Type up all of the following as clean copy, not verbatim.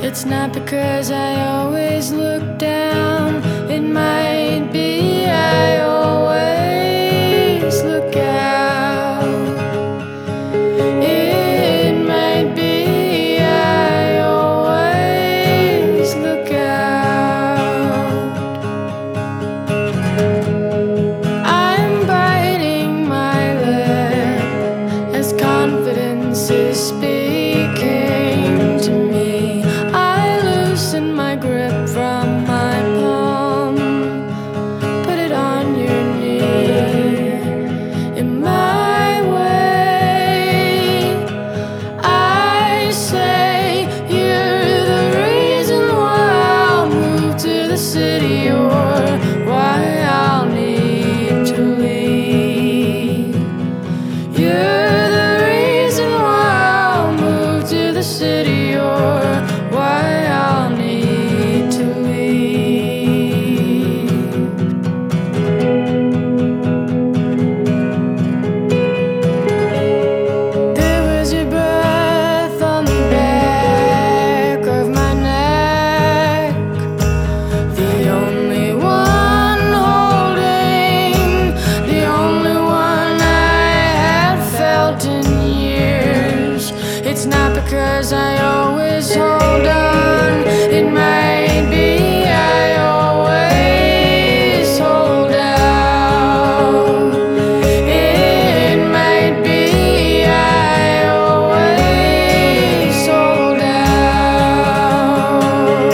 It's not because I always look down. It might be I always look out. It might be I always look out. I'm biting my lip as confidence is speaking to me. I loosen my grip from my palm, put it on your knee. In my way, I say you're the reason why I'll move to the city, or why I'll need to leave. You're the reason why I'll move to the city, or why I'll need to leave. There was your breath on the back of my neck, the only one holding, the only one I had felt in years. It's not because I always hold on. It might be I always hold out. It might be I always hold out.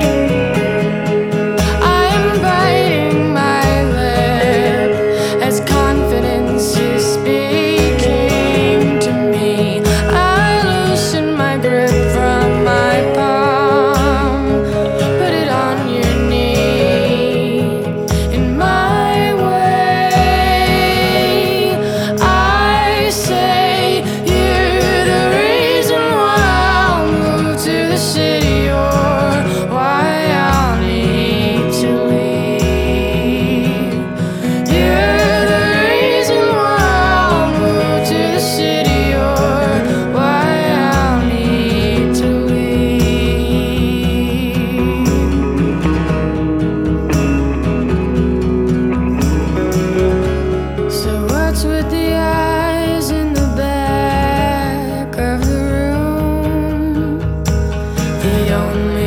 I am biting my lip as confidence is speaking to me. I loosen my grip from my palm, put it on your knee. In my way, I say you're the reason why I'll move to the city, or why I'll need to leave. You're the reason why I'll move to the city, or why I'll need to leave. So what's with the eyes in the back of the room? The only